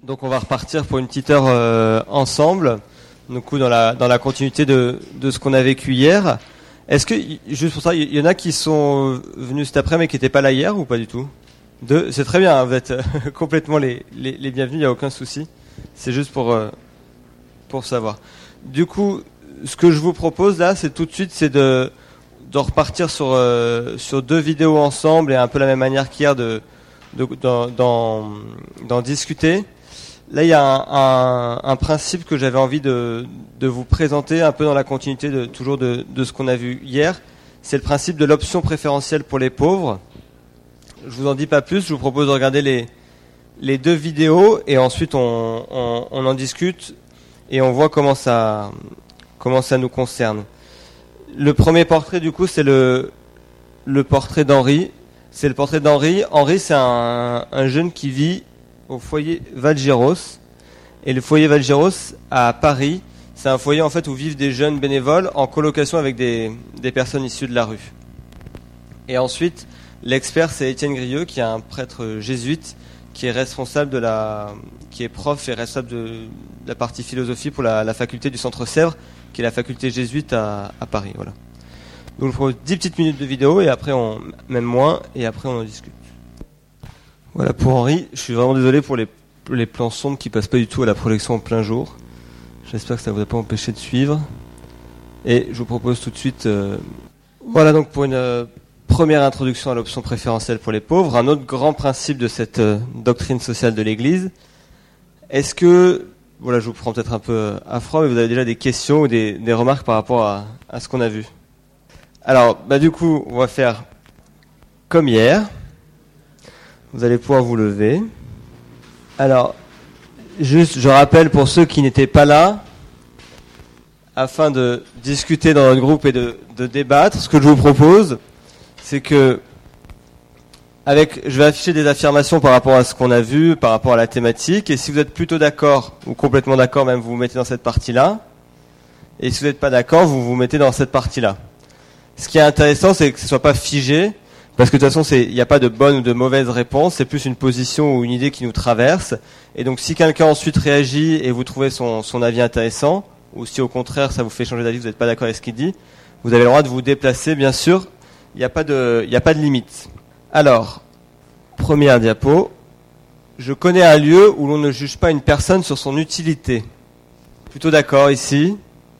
Donc on va repartir pour une petite heure ensemble, du coup dans la continuité de ce qu'on a vécu hier. Est-ce que, juste pour ça, il y en a qui sont venus cet après-midi mais qui n'étaient pas là hier ou pas du tout? C'est très bien, hein, vous êtes complètement les bienvenus, il n'y a aucun souci. C'est juste pour savoir. Du coup, ce que je vous propose là, c'est tout de suite, c'est de repartir sur 2 vidéos ensemble et un peu la même manière qu'hier d'en discuter. Là, il y a un principe que j'avais envie de vous présenter un peu dans la continuité de ce qu'on a vu hier. C'est le principe de l'option préférentielle pour les pauvres. Je vous en dis pas plus, je vous propose de regarder les 2 vidéos et ensuite on en discute et on voit comment ça nous concerne. Le premier portrait du coup c'est le portrait d'Henri. C'est le portrait d'Henri. Henri, c'est un jeune qui vit au foyer Valgiros. Et le foyer Valgiros à Paris, c'est un foyer en fait où vivent des jeunes bénévoles en colocation avec des personnes issues de la rue. Et ensuite, l'expert, c'est Étienne Grieux, qui est un prêtre jésuite, qui est responsable qui est prof et responsable de la partie philosophie pour la faculté du Centre Sèvres, qui est la faculté jésuite à Paris. Voilà. Donc je vous propose 10 petites minutes de vidéo et après même moins, et après on en discute. Voilà pour Henri. Je suis vraiment désolé pour les plans sombres qui passent pas du tout à la projection en plein jour. J'espère que ça vous a pas empêché de suivre. Et je vous propose tout de suite. Voilà donc pour une première introduction à l'option préférentielle pour les pauvres, un autre grand principe de cette doctrine sociale de l'Église. Est-ce que, voilà, je vous prends peut-être un peu à froid, mais vous avez déjà des questions ou des remarques par rapport à ce qu'on a vu? Alors, du coup, on va faire comme hier. Vous allez pouvoir vous lever. Alors, juste, je rappelle pour ceux qui n'étaient pas là, afin de discuter dans notre groupe et de débattre, ce que je vous propose, c'est que je vais afficher des affirmations par rapport à ce qu'on a vu, par rapport à la thématique, et si vous êtes plutôt d'accord, ou complètement d'accord même, vous vous mettez dans cette partie-là, et si vous n'êtes pas d'accord, vous vous mettez dans cette partie-là. Ce qui est intéressant, c'est que ce ne soit pas figé, parce que de toute façon, il n'y a pas de bonne ou de mauvaise réponse, c'est plus une position ou une idée qui nous traverse, et donc si quelqu'un ensuite réagit et vous trouvez son avis intéressant, ou si au contraire ça vous fait changer d'avis, vous n'êtes pas d'accord avec ce qu'il dit, vous avez le droit de vous déplacer, bien sûr, il n'y a pas de limite. Alors, première diapo. Je connais un lieu où l'on ne juge pas une personne sur son utilité. Plutôt d'accord ici.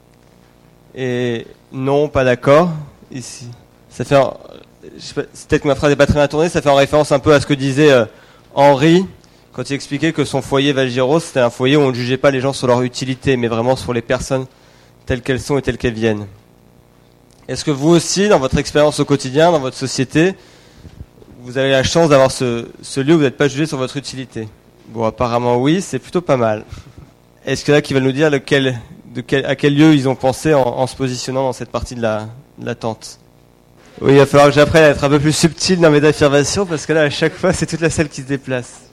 Et non, pas d'accord ici. Ça fait, peut-être que ma phrase n'est pas très bien tournée, ça fait en référence un peu à ce que disait Henri quand il expliquait que son foyer Valgiros, c'était un foyer où on ne jugeait pas les gens sur leur utilité, mais vraiment sur les personnes telles qu'elles sont et telles qu'elles viennent. Est-ce que vous aussi, dans votre expérience au quotidien, dans votre société, vous avez la chance d'avoir ce lieu où vous n'êtes pas jugé sur votre utilité? Bon, apparemment oui, c'est plutôt pas mal. Est-ce qu'il y en a qui veulent nous dire à quel lieu ils ont pensé en se positionnant dans cette partie de la tente? Oui, il va falloir que j'apprenne à être un peu plus subtil dans mes affirmations, parce que là, à chaque fois, c'est toute la salle qui se déplace.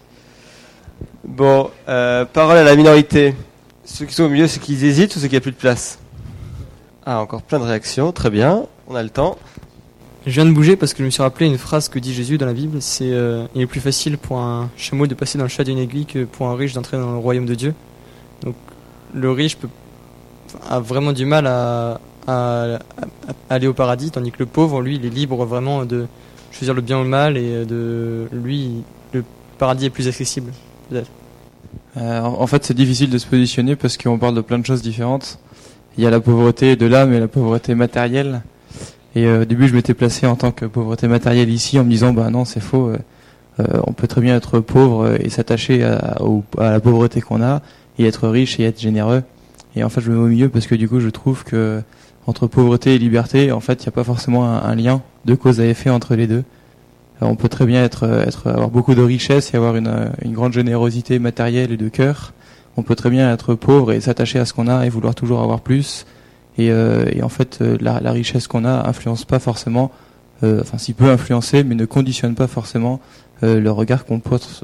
Bon, parole à la minorité. Ceux qui sont au milieu, ceux qui hésitent ou ceux qui n'ont plus de place? Ah, encore plein de réactions, très bien, on a le temps. Je viens de bouger parce que je me suis rappelé une phrase que dit Jésus dans la Bible, c'est il est plus facile pour un chameau de passer dans le chat d'une aiguille que pour un riche d'entrer dans le royaume de Dieu. Donc le riche a vraiment du mal à aller au paradis, tandis que le pauvre, lui, il est libre vraiment de choisir le bien ou le mal, et lui, le paradis est plus accessible, peut-être. En fait, c'est difficile de se positionner parce qu'on parle de plein de choses différentes. Il y a la pauvreté de l'âme et la pauvreté matérielle. Et au début, je m'étais placé en tant que pauvreté matérielle ici, en me disant, non, c'est faux. On peut très bien être pauvre et s'attacher à la pauvreté qu'on a, et être riche et être généreux. Et en fait, je me mets au milieu parce que du coup, je trouve que entre pauvreté et liberté, en fait, il n'y a pas forcément un lien de cause à effet entre les deux. On peut très bien avoir beaucoup de richesse et avoir une grande générosité matérielle et de cœur. On peut très bien être pauvre et s'attacher à ce qu'on a et vouloir toujours avoir plus. Et en fait, la richesse qu'on a influence pas forcément, s'il peut influencer, mais ne conditionne pas forcément le regard qu'on pose,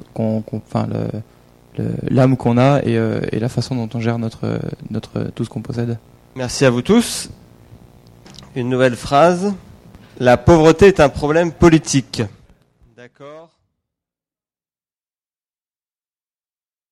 l'âme qu'on a et la façon dont on gère tout ce qu'on possède. Merci à vous tous. Une nouvelle phrase. La pauvreté est un problème politique. D'accord.